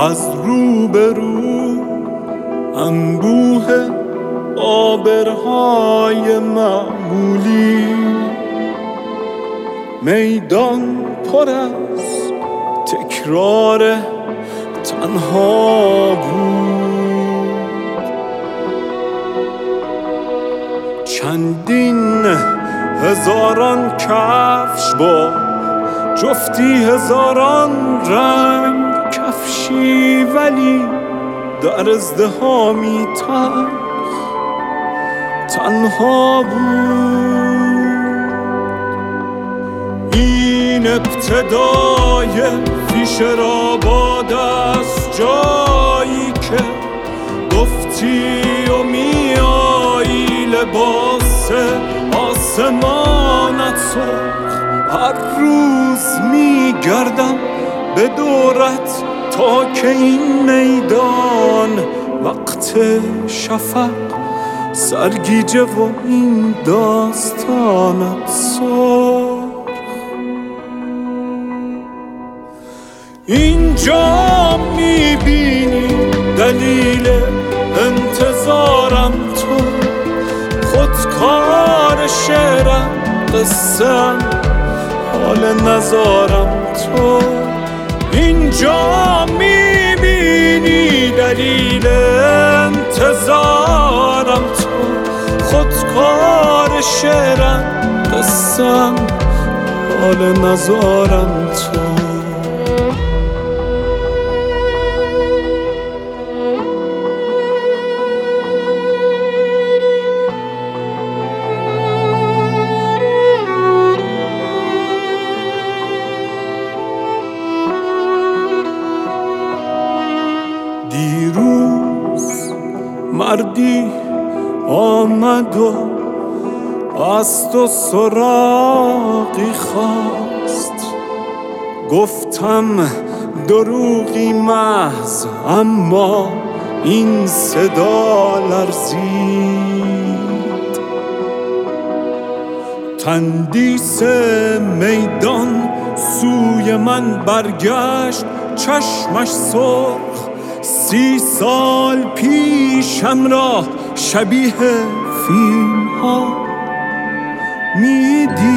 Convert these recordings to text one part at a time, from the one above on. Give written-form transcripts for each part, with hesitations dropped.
از روبرو انبوه آبرهای معمولی، میدان پر از تکرار تنها بود. چندین هزاران کفش با جفتی هزاران رنگ کفشی، ولی در ازدحامی تنها بود. این ابتدای فیشرآباد است، جایی که گفتی و میایی لباس آسمانت سرخ. هر روز میگردم به دورت تا که این میدان وقت شفق سرگیجه و این داستانت سرخ. اینجا میبینی دلیل انتظارم تو، خودکار شعرم قصه‌ام حال نزارم تو. اینجا میبینی دلیل انتظارم تو، خودکار شعرم قصه‌ام حال نزارم تو. دیروز مردی آمد و از تو سراغی خواست، گفتم دروغی محض، اما این صدا لرزید. تندیس میدان سوی من برگشت، چشمش سرخ. 30 سال پیشم را شبیه فیلم ها میدید.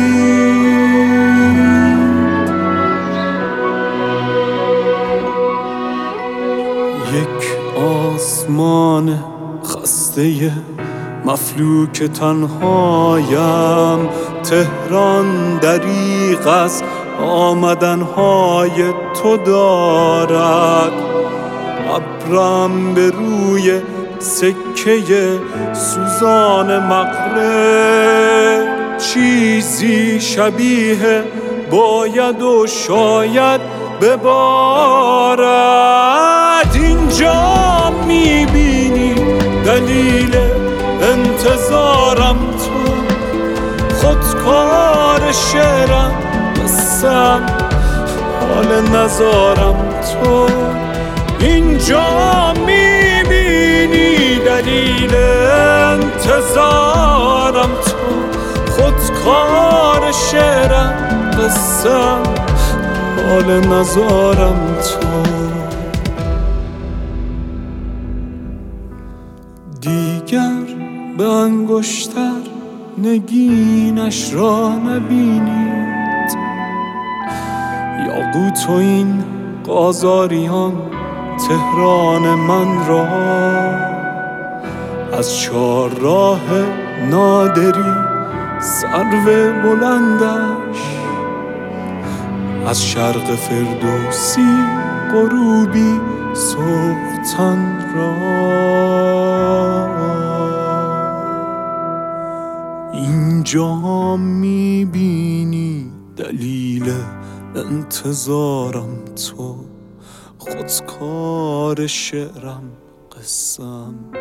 یک آسمان خسته مفلوک تنهایم، تهران دریغ از آمدنهای تو دارد. ابرم به روی سکه سوزان مغرب، چیزی شبیه باید و شاید ببارد. اینجا میبینی دلیل انتظارم تو، خودکار شعرم قصه‌ام حال نزارم تو. اینجا میبینی دلیل انتظارم تو، خودکار شعرم قصه‌ام حال نزارم تو. دیگر به انگشتر نگینش را نبینید، یاقوت و این قاذاریان تهران من را. از چهارراه نادری سرو بلندش، از شرق فردوسی غروبی سوختن را. اینجا میبینی دلیل انتظارم تو، خودکار شعرم قصه‌ام